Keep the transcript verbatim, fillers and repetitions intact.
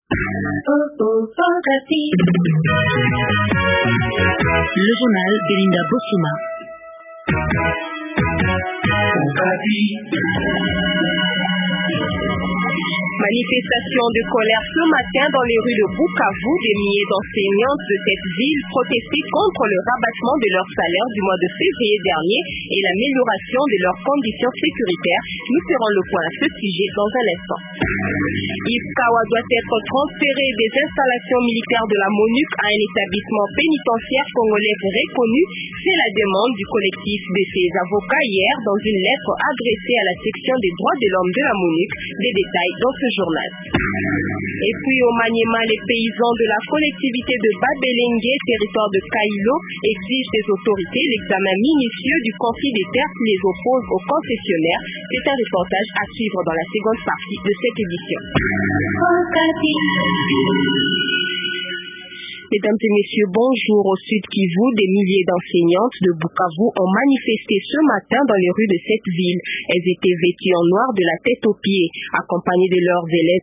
Le journal Belinda Bossima. Manifestation de colère ce matin dans les rues de Bukavu. Des milliers d'enseignantes de cette ville protestaient contre le rabattement de leur salaire du mois de février dernier et l'amélioration de leurs conditions sécuritaires. Nous ferons le point à ce sujet dans un instant. Yves Kawa doit être transféré des installations militaires de la MONUC à un établissement pénitentiaire congolais reconnu. C'est la demande du collectif de ses avocats hier dans une lettre adressée à la section des droits de l'homme de la MONUC. Des détails dans ce journal. Et puis au Maniema, les paysans de la collectivité de Babelenge, territoire de Kailo, exigent des autorités l'examen minutieux du conflit des terres qui les oppose aux concessionnaires. C'est un reportage à suivre dans la seconde partie de cette édition. Mesdames et messieurs, bonjour. Au Sud Kivu, des milliers d'enseignantes de Bukavu ont manifesté ce matin dans les rues de cette ville. Elles étaient vêtues en noir de la tête aux pieds, accompagnées de leurs élèves